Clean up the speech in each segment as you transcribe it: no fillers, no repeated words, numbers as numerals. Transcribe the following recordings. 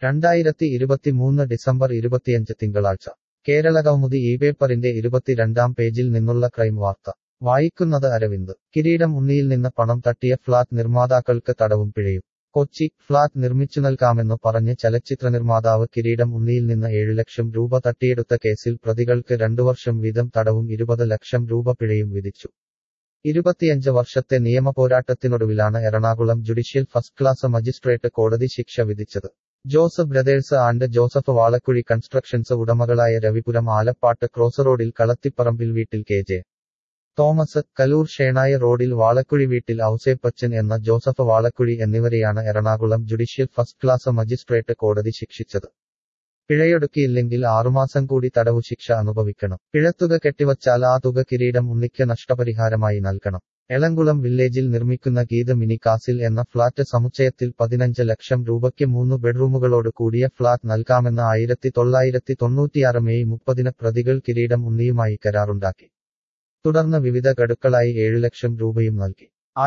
2023 December 25 തിങ്കളാഴ്ച കേരളകൗമുദി ഈ പേപ്പറിന്റെ 22-ാം പേജിൽ നിന്നുള്ള ക്രൈം വാർത്ത വായിക്കുന്നത് അരവിന്ദ്. കിരീടം ഉണ്ണിയിൽ നിന്ന് പണം തട്ടിയ ഫ്ളാറ്റ് നിർമ്മാതാക്കൾക്ക് തടവും പിഴയും. കൊച്ചി ഫ്ളാറ്റ് നിർമ്മിച്ചു നൽകാമെന്നു പറഞ്ഞ് ചലച്ചിത്ര നിർമ്മാതാവ് കിരീടം ഉണ്ണിയിൽ നിന്ന് 7 ലക്ഷം രൂപ തട്ടിയെടുത്ത കേസിൽ പ്രതികൾക്ക് 2 വർഷം വീതം തടവും 20 ലക്ഷം രൂപ പിഴയും വിധിച്ചു. 25 വർഷത്തെ നിയമപോരാട്ടത്തിനൊടുവിലാണ് Ernakulam judicial first class magistrate കോടതി ശിക്ഷ വിധിച്ചത്. Jose brothers and Joseph Valakuzhy constructions ഉടമകളായ രവിപുരം ആലപ്പാട്ട് ക്രോസ് റോഡിൽ കളത്തിപ്പറമ്പിൽ വീട്ടിൽ കെ.ജെ. തോമസ്, കലൂർ ഷേണായ റോഡിൽ വാളക്കുഴി വീട്ടിൽ ഔസേപ്പച്ചൻ എന്ന ജോസഫ് വാളക്കുഴി എന്നിവരെയാണ് Ernakulam judicial first class magistrate കോടതി ശിക്ഷിച്ചത്. പിഴയൊടുക്കിയില്ലെങ്കിൽ 6 മാസം കൂടി തടവു ശിക്ഷ അനുഭവിക്കണം. പിഴത്തുക കെട്ടിവച്ചാൽ ആ തുക കിരീടം ഉണ്ണിക്ക് നഷ്ടപരിഹാരമായി നൽകണം. എളംകുളം വില്ലേജിൽ നിർമ്മിക്കുന്ന ഗീത് മിനി കാസിൽ എന്ന ഫ്ളാറ്റ് സമുച്ചയത്തിൽ 15 ലക്ഷം രൂപയ്ക്ക് 3 ബെഡ്റൂമുകളോട് കൂടിയ ഫ്ളാറ്റ് നൽകാമെന്ന് 1996 മെയ് 30 പ്രതികൾ കിരീടം ഉണ്ണിയുമായി കരാറുണ്ടാക്കി. തുടർന്ന് വിവിധ ഗഡുക്കളായി 7 ലക്ഷം രൂപയും നൽകി.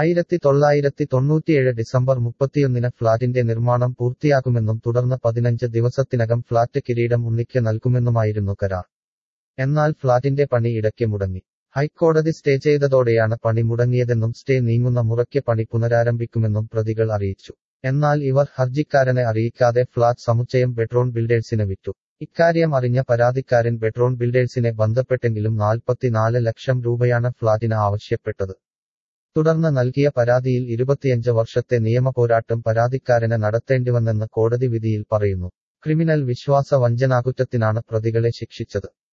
1997 ഡിസംബർ 31 ഫ്ളാറ്റിന്റെ നിർമ്മാണം പൂർത്തിയാക്കുമെന്നും തുടർന്ന് 15 ദിവസത്തിനകം ഫ്ളാറ്റ് കിരീടം ഉണ്ണിക്ക് നൽകുമെന്നുമായിരുന്നു കരാർ. എന്നാൽ ഫ്ളാറ്റിന്റെ പണി ഇടയ്ക്ക് മുടങ്ങി. ഹൈക്കോടതി സ്റ്റേ ചെയ്തതോടെയാണ് പണി മുടങ്ങിയതെന്നും സ്റ്റേ നീങ്ങുന്ന മുറയ്ക്ക് പണി പുനരാരംഭിക്കുമെന്നും പ്രതികൾ അറിയിച്ചു. എന്നാൽ ഇവർ ഹർജിക്കാരനെ അറിയിക്കാതെ ഫ്ളാറ്റ് സമുച്ചയം ബെട്രോൺ ബിൽഡേഴ്സിന് വിറ്റു. ഇക്കാര്യം അറിഞ്ഞ പരാതിക്കാരൻ ബെട്രോൺ ബിൽഡേഴ്സിനെ ബന്ധപ്പെട്ടെങ്കിലും 44 ലക്ഷം രൂപയാണ് ഫ്ളാറ്റിന് ആവശ്യപ്പെട്ടത്. തുടർന്ന് നൽകിയ പരാതിയിൽ 25 വർഷത്തെ നിയമപോരാട്ടം പരാതിക്കാരന് നടത്തേണ്ടിവന്നെന്ന് കോടതി വിധിയിൽ പറയുന്നു. ക്രിമിനൽ വിശ്വാസ വഞ്ചനാകുറ്റത്തിനാണ് പ്രതികളെ ശിക്ഷിച്ചത്.